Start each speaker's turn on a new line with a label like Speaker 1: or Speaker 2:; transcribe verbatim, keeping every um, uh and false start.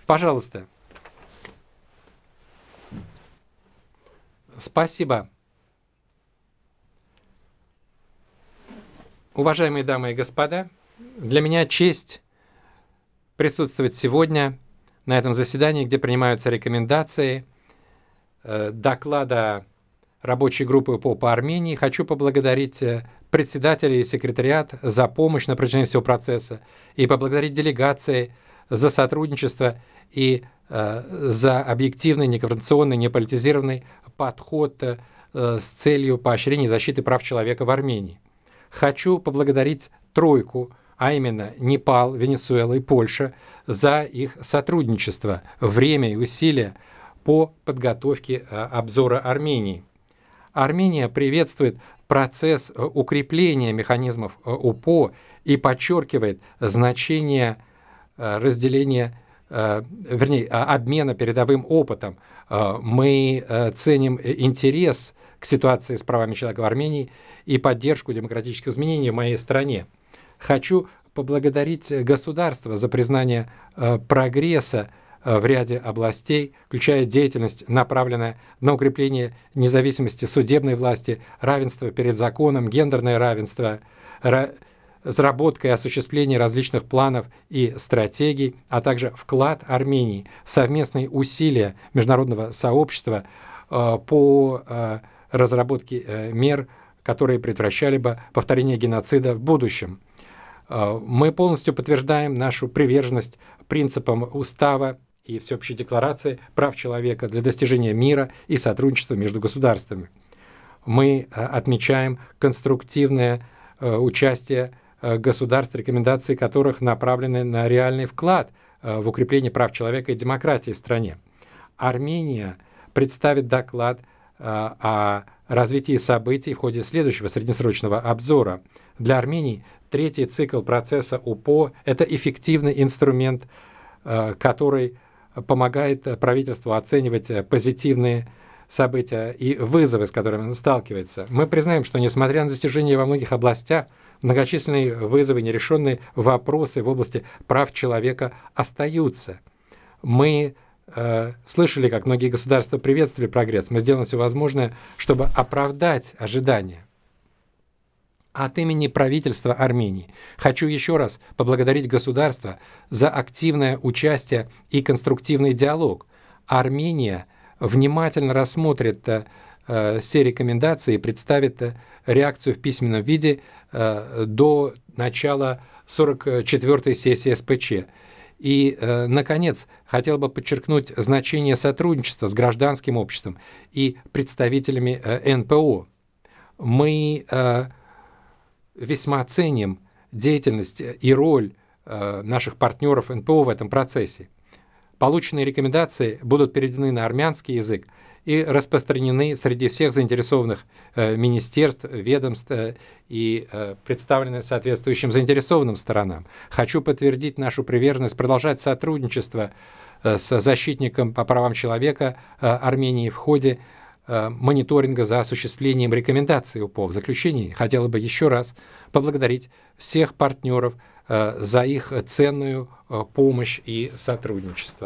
Speaker 1: Пожалуйста. Спасибо. Уважаемые дамы и господа, для меня честь присутствовать сегодня на этом заседании, где принимаются рекомендации э, доклада рабочей группы УПО по Армении. Хочу поблагодарить председателя и секретариат за помощь на протяжении всего процесса и поблагодарить делегации за сотрудничество и э, за объективный, неконфронтационный, неполитизированный подход э, с целью поощрения и защиты прав человека в Армении. Хочу поблагодарить тройку, а именно Непал, Венесуэла и Польша, за их сотрудничество, время и усилия по подготовке э, обзора Армении. Армения приветствует процесс укрепления механизмов УПО и подчеркивает значение разделения, вернее, обмена передовым опытом. Мы ценим интерес к ситуации с правами человека в Армении и поддержку демократических изменений в моей стране. Хочу поблагодарить государство за признание прогресса в ряде областей, включая деятельность, направленная на укрепление независимости судебной власти, равенство перед законом, гендерное равенство, разработка и осуществление различных планов и стратегий, а также вклад Армении в совместные усилия международного сообщества по разработке мер, которые предотвращали бы повторение геноцида в будущем. Мы полностью подтверждаем нашу приверженность принципам Устава и Всеобщей декларации прав человека для достижения мира и сотрудничества между государствами. Мы отмечаем конструктивное участие государств, рекомендации которых направлены на реальный вклад в укрепление прав человека и демократии в стране. Армения представит доклад о развитии событий в ходе следующего среднесрочного обзора. Для Армении третий цикл процесса УПО – это эффективный инструмент, который помогает правительству оценивать позитивные события и вызовы, с которыми он сталкивается. Мы признаем, что несмотря на достижения во многих областях, многочисленные вызовы, нерешенные вопросы в области прав человека остаются. Мы э, слышали, как многие государства приветствовали прогресс. Мы сделаем все возможное, чтобы оправдать ожидания. От имени правительства Армении хочу еще раз поблагодарить государство за активное участие и конструктивный диалог. Армения внимательно рассмотрит э, все рекомендации и представит э, реакцию в письменном виде э, до начала сорок четвёртой сессии СПЧ. И, э, наконец, хотел бы подчеркнуть значение сотрудничества с гражданским обществом и представителями э, эн пэ о. Мы э, весьма ценим деятельность и роль э, наших партнеров эн пэ о в этом процессе. Полученные рекомендации будут переведены на армянский язык и распространены среди всех заинтересованных э, министерств, ведомств э, и э, представлены соответствующим заинтересованным сторонам. Хочу подтвердить нашу приверженность продолжать сотрудничество э, с защитником по правам человека э, Армении в ходе мониторинга за осуществлением рекомендаций УПО. В заключении хотела бы еще раз поблагодарить всех партнеров за их ценную помощь и сотрудничество.